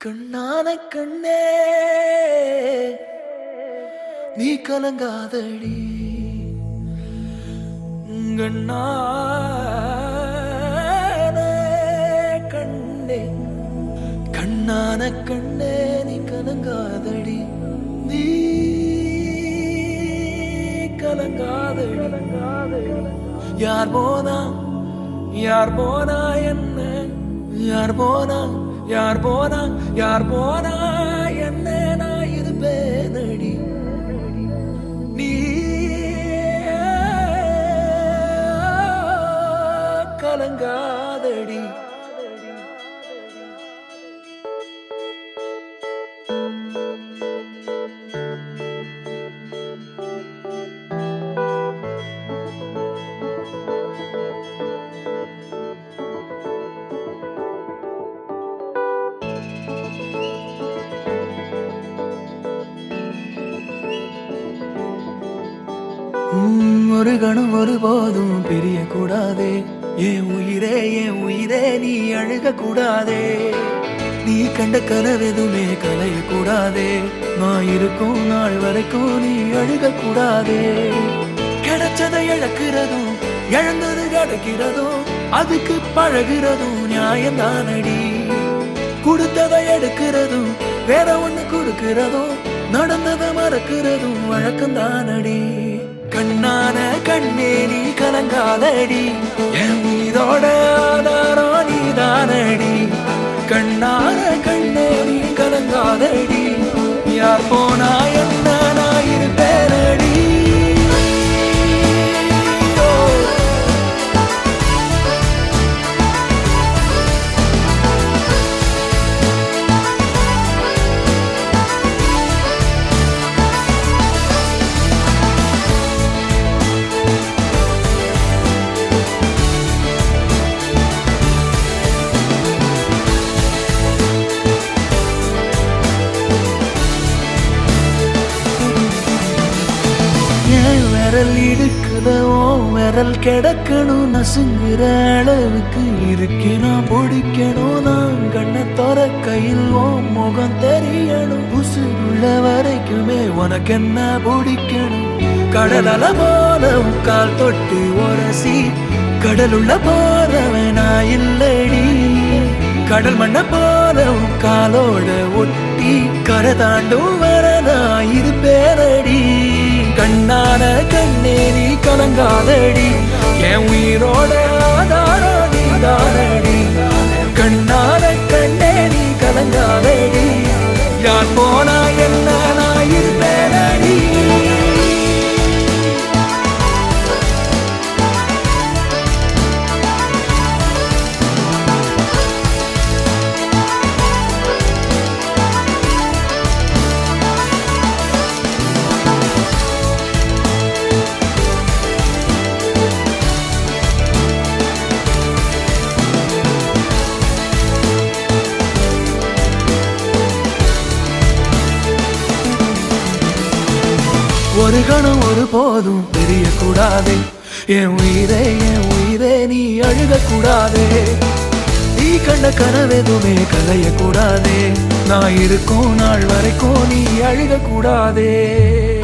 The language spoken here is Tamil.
கண்ணான கண்ணே நீ கலங்காதடி கண்ணான கண்ணே கண்ணான கண்ணே நீ கலங்காதடி நீ கலங்காதடி யார் போனா என்ன யார் போனா என்ன நான் இருப்பேனடி நீ கலங்காதடி ஒரு கணம் ஒருபோதும் பிரிய கூடாதே என் உயிரே நீ அழுக கூடாதே நீ கண்ட கனவெதுமே கலைய கூடாதே நான் இருக்கும் நாள் வரைக்கும் நீ அழுக கூடாதே கிடைச்சதை இழக்கிறதும் இழந்தது கிடைக்கிறதும் அதுக்கு பழகிறதும் நியாயம்தானடி கொடுத்ததை எடுக்கிறதும் வேற ஒண்ணு கொடுக்கிறதும் நடந்ததை மறக்கிறதும் வழக்கம்தானடி கண்ணான கண்ணே நீ கலங்காதடி என் மீதோட ஆதாரம் நீதானடி கண்ணான கண்ணே நீ கலங்காதடி யார் போனா என்ன நான் இருப்பேனடி விரல் இடுக்குதோ விரல் கிடக்கணும் நசுங்குற அளவுக்கு இருக்கு நான் பிடிக்கணும் நான் கண்ணை தோற கையில் ஓ முகம் தெரியணும் உசுருள்ள வரைக்குமே உனக்கு என்ன பிடிக்கணும் கடல் அலை போல கால் தொட்டு உரசி கடலுள்ள போறவன் நான் இல்லடி கடல் மண்ண போல காலோட ஒட்டி கரை தாண்டும் வர நான் இருப்பேனடி கண்ணான கண்ணே நீ கலங்காதடி என் உயிரோட ஆதாரம் நீதானடி கண்ணான கண்ணே நீ கலங்காதடி யார் போனா என்ன நான் இருப்பேனடி ஒரு கணம் ஒரு போதும் தெரிய கூடாதே என் உயிரே நீ அழுக கூடாதே நீ கண்ட கனவெதுமே கலைய கூடாதே நான் இருக்கும் நாள் வரைக்கும் நீ அழுக கூடாதே